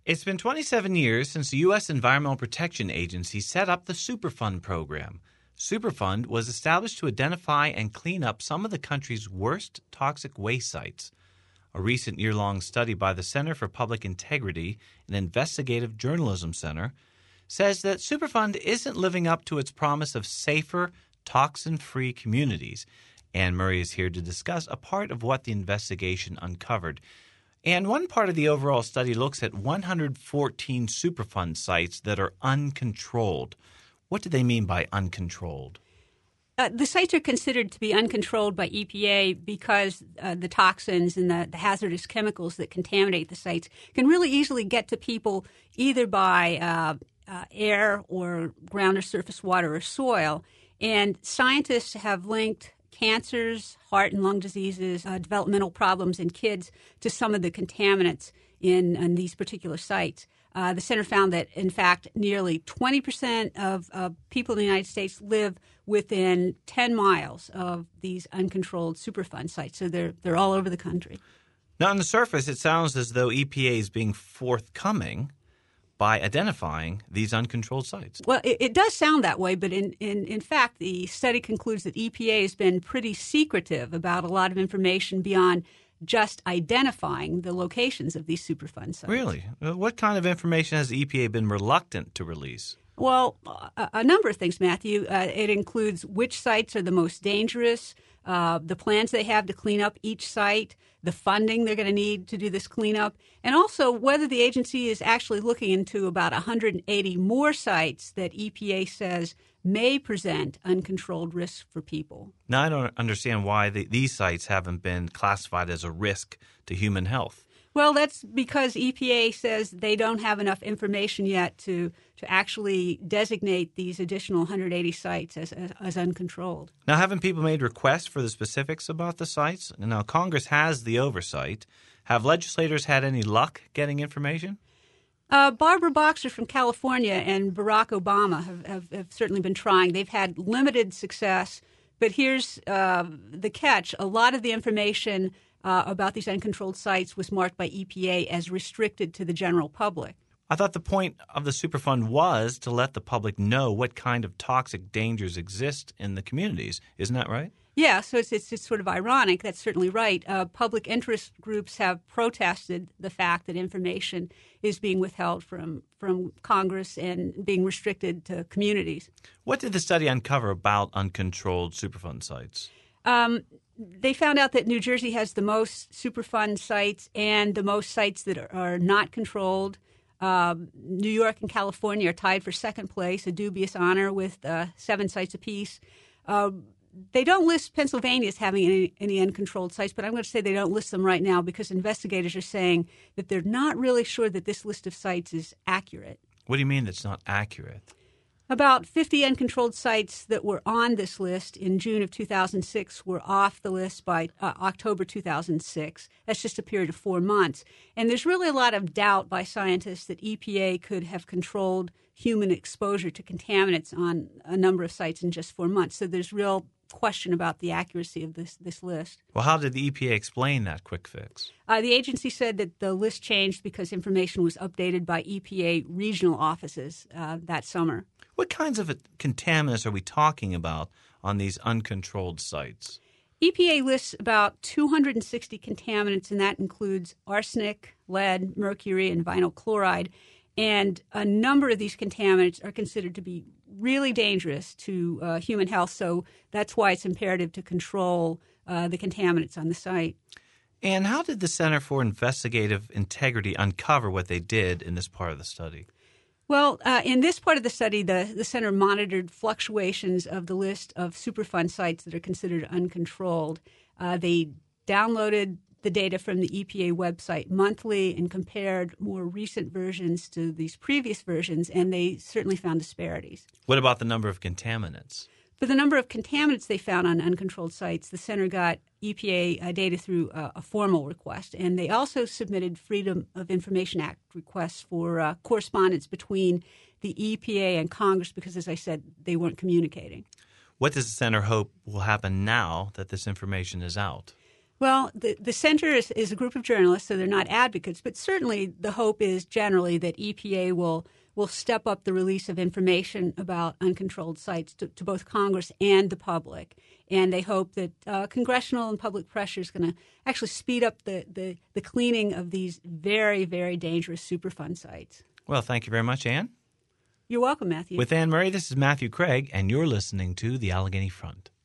It's been 27 years since the U.S. Environmental Protection Agency set up the Superfund program. Superfund was established to identify and clean up some of the country's worst toxic waste sites. A recent year-long study by the Center for Public Integrity and Investigative Journalism Center says that Superfund isn't living up to its promise of safer, toxin-free communities. Anne Murray is here to discuss a part of what the investigation uncovered. And one part of the overall study looks at 114 Superfund sites that are uncontrolled. What do they mean by uncontrolled? The sites are considered to be uncontrolled by EPA because the toxins and the hazardous chemicals that contaminate the sites can really easily get to people either by air or ground or surface water or soil. And scientists have linked cancers, heart and lung diseases, developmental problems in kids to some of the contaminants in these particular sites. The center found that, in fact, nearly 20% of people in the United States live within 10 miles of these uncontrolled Superfund sites. So they're all over the country. Now, on the surface, it sounds as though EPA is being forthcoming by identifying these uncontrolled sites. Well, it does sound that way, but in fact, the study concludes that EPA has been pretty secretive about a lot of information beyond just identifying the locations of these Superfund sites. Really? What kind of information has the EPA been reluctant to release? Well, a number of things, Matthew. It includes which sites are the most dangerous, the plans they have to clean up each site, the funding they're going to need to do this cleanup, and also whether the agency is actually looking into about 180 more sites that EPA says may present uncontrolled risks for people. Now, I don't understand why these sites haven't been classified as a risk to human health. Well, that's because EPA says they don't have enough information yet to actually designate these additional 180 sites as uncontrolled. Now, haven't people made requests for the specifics about the sites? Now, Congress has the oversight. Have legislators had any luck getting information? Barbara Boxer from California and Barack Obama have certainly been trying. They've had limited success, but here's the catch. A lot of the information about these uncontrolled sites was marked by EPA as restricted to the general public. I thought the point of the Superfund was to let the public know what kind of toxic dangers exist in the communities. Isn't that right? Yeah, so it's sort of ironic. That's certainly right. Public interest groups have protested the fact that information is being withheld from Congress and being restricted to communities. What did the study uncover about uncontrolled Superfund sites? They found out that New Jersey has the most Superfund sites and the most sites that are not controlled. New York and California are tied for second place, a dubious honor with 7 sites apiece. They don't list Pennsylvania as having any uncontrolled sites, but I'm going to say they don't list them right now because investigators are saying that they're not really sure that this list of sites is accurate. What do you mean that's not accurate? About 50 uncontrolled sites that were on this list in June of 2006 were off the list by October 2006. That's just a period of 4 months. And there's really a lot of doubt by scientists that EPA could have controlled human exposure to contaminants on a number of sites in just 4 months. So there's real question about the accuracy of this list. Well, how did the EPA explain that quick fix? The agency said that the list changed because information was updated by EPA regional offices that summer. What kinds of contaminants are we talking about on these uncontrolled sites? EPA lists about 260 contaminants, and that includes arsenic, lead, mercury, and vinyl chloride. And a number of these contaminants are considered to be really dangerous to human health, so that's why it's imperative to control the contaminants on the site. And how did the Center for Investigative Integrity uncover what they did in this part of the study? Well, in this part of the study, the center monitored fluctuations of the list of Superfund sites that are considered uncontrolled. They downloaded the data from the EPA website monthly and compared more recent versions to these previous versions, and they certainly found disparities. What about the number of contaminants? For the number of contaminants they found on uncontrolled sites, the center got EPA data through a formal request, and they also submitted Freedom of Information Act requests for correspondence between the EPA and Congress because, as I said, they weren't communicating. What does the center hope will happen now that this information is out? Well, the center is a group of journalists, so they're not advocates, but certainly the hope is generally that EPA will step up the release of information about uncontrolled sites to both Congress and the public. And they hope that congressional and public pressure is going to actually speed up the cleaning of these very, very dangerous Superfund sites. Well, thank you very much, Ann. You're welcome, Matthew. With Ann Murray, this is Matthew Craig, and you're listening to The Allegheny Front.